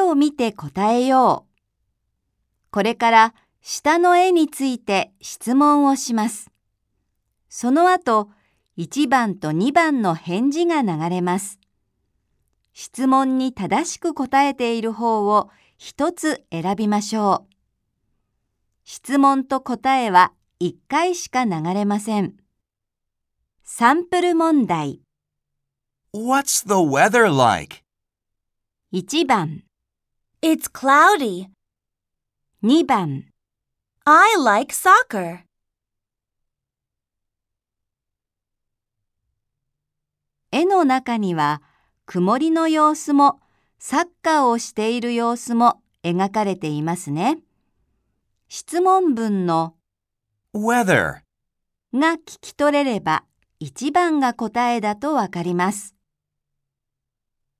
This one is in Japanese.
を見て答えよう。これから下の絵について質問をします。その後、1番と2番の返事が流れます。質問に正しく答えている方を一つ選びましょう。質問と答えは1回しか流れません。サンプル問題。 What's the weather like? 1番、 It's cloudy. 2番、 I like soccer. 絵の中には曇りの様子もサッカーをしている様子も描かれていますね。質問文の Weather. が聞き取れれば1番が答えだとわかります。